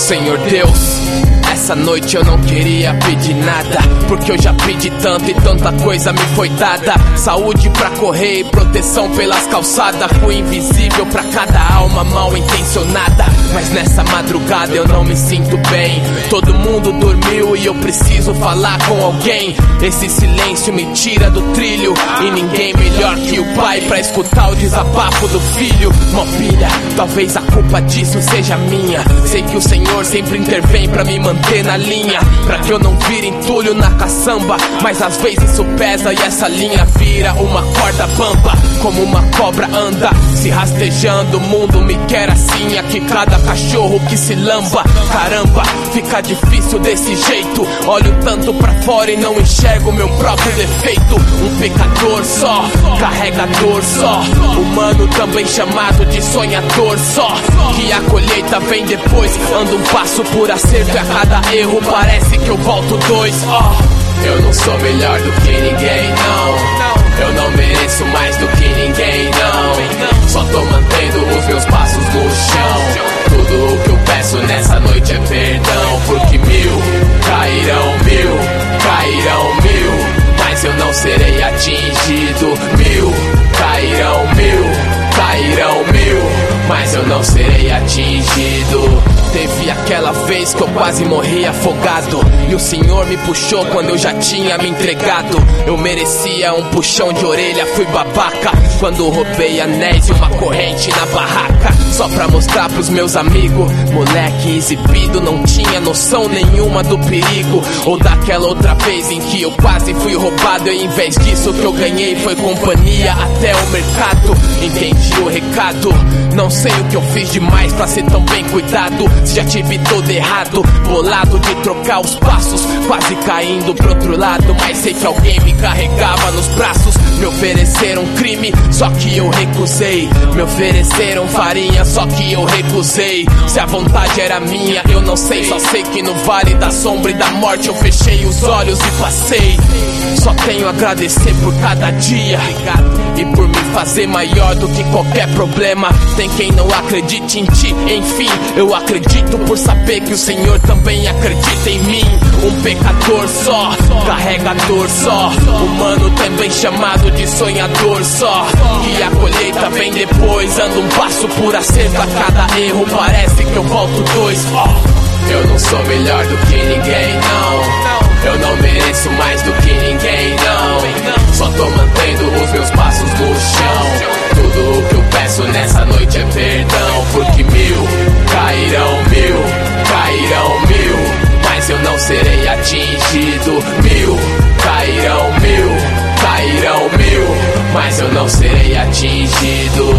Senhor Deus, essa noite eu não queria pedir nada, porque eu já pedi tanto e tanta coisa me foi dada. Saúde pra correr e proteção pelas calçadas, fui invisível pra cada alma mal intencionada. Mas nessa madrugada eu não me sinto bem, todo mundo dormiu e eu preciso falar com alguém. Esse silêncio me tira do trilho, e ninguém melhor que o pai pra escutar o desabafo do filho. Mopilha, talvez a culpa disso seja minha, sei que o Senhor sempre intervém pra me manter na linha, pra que eu não vire entulho na caçamba. Mas às vezes isso pesa e essa linha vira uma corda bamba. Como uma cobra anda se rastejando, o mundo me quer assim, aqui cada cachorro que se lamba. Caramba, fica difícil desse jeito, olho tanto pra fora e não enxergo meu próprio defeito. Um pecador só, carregador só, humano também chamado de sonhador só, que a colheita vem depois. Ando um passo por acerto e a cada erro parece que eu volto dois. Eu não sou melhor do que ninguém, não. Eu não mereço mais do que ninguém, não. Só tô mantendo os meus passos no chão. Tudo o que eu peço nessa noite é perdão, porque 1000 cairão, 1000 cairão, 1000, mas eu não serei atingido. 1000 cairão, 1000 cairão, 1000, mas eu não serei atingido. Teve aquela vez que eu quase morri afogado, e o Senhor me puxou quando eu já tinha me entregado. Eu merecia um puxão de orelha, fui babaca quando roubei anéis e uma corrente na barraca, só pra mostrar pros meus amigos. Moleque exibido, não tinha noção nenhuma do perigo. Ou daquela outra vez em que eu quase fui roubado, e em vez disso o que eu ganhei foi companhia até o mercado. Entendi o recado, não sei o que eu fiz demais pra ser tão bem cuidado. Se já tive todo errado, bolado de trocar os passos, quase caindo pro outro lado, mas sei que alguém me carregava nos braços. Me ofereceram crime, só que eu recusei. Me ofereceram farinha, só que eu recusei. Se a vontade era minha, eu não sei, só sei que no vale da sombra e da morte eu fechei os olhos e passei. Só tenho a agradecer por cada dia e por me fazer maior do que qualquer problema. Tem quem não acredite em ti, enfim, eu acredito por saber que o Senhor também acredita em mim. Um pecador só, carregador só, humano também chamado de sonhador só, que a colheita vem depois. Ando um passo por acerto, a cada erro parece que eu volto dois. Eu não sou melhor do que ninguém, não. Eu não mereço mais do que ninguém, não. Só tô mantendo os meus passos no chão. Tudo o que eu peço nessa noite é perdão, porque 1000 cairão, 1000 cairão, 1000, mas eu não serei atingido. 1000 cairão, 1000 cairão, 1000, mas eu não serei atingido.